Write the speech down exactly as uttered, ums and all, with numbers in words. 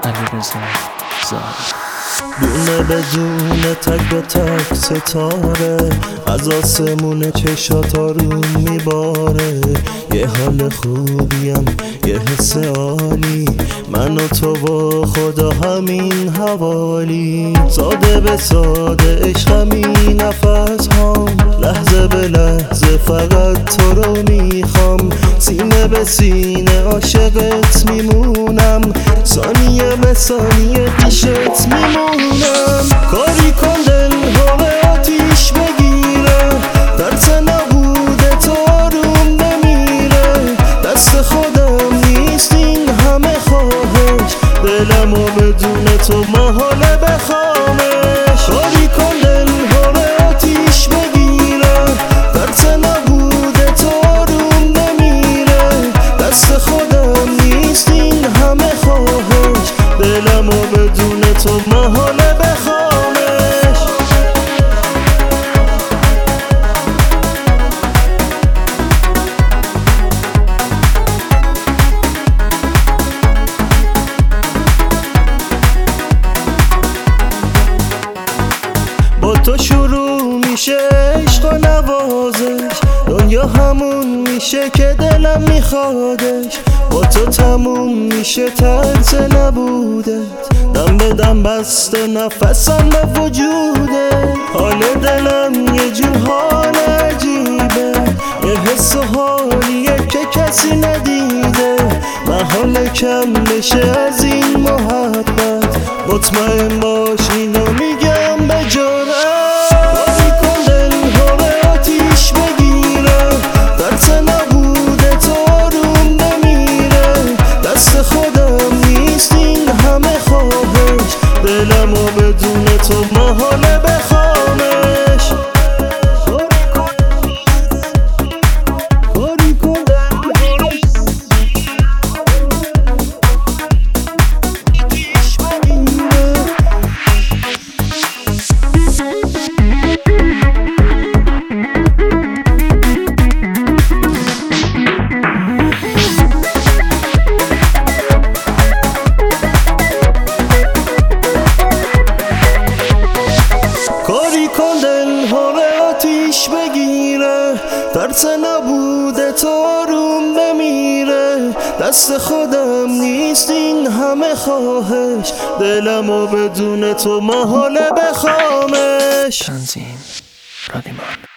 علیرضا زاهد. دونه بدون تک به تک ستاره از آسمون چشات آروم میباره. یه حال خوبیم یه حس عالی، من و تو و خدا همین حوالی. ساده به ساده عشق همین نفس هم، لحظه به لحظه فقط تو رو میخوام. سینه به سینه عاشقت میمونم، ثانیه به ثانیه پیشت میمونم. کاری کن دلها به آتیش بگیره، ترس نبود تو آروم نمیره. دست خودم نیست این همه خواهش، دلمو بدون تو محاله بخوامش. کاری کن دلها به آتیش بگیره، ترس نبود تو آروم نمیره. دست خودم نیست این همه خواهش، دلمو بدون تو محاله بخوامش. با تو شروع میشه عشق و نوازش، دنیا همون میشه که دلم میخوادش. با تو تموم میشه ترس نبوده، دم به دم بسته نفسم به وجوده. حال دلم یه جور حال عجیبه، یه حس و حالیه که کسی ندیده. محال کم بشه از این محبت، مطمئن باش اینو میگم به جرأت. کاری کن دلها به آتیش بگیره، ترس نبود تو آروم نمیره. دست خودم نیست این همه خواهش، دلمو بدون تو محاله بخوامش. کاری کن دلها به آتیش بگیره، ترس نبوده تو آروم نمیره. دست خودم نیست این همه خواهش، دلمو بدون تو محاله بخوامش. تنظیم رادیمان.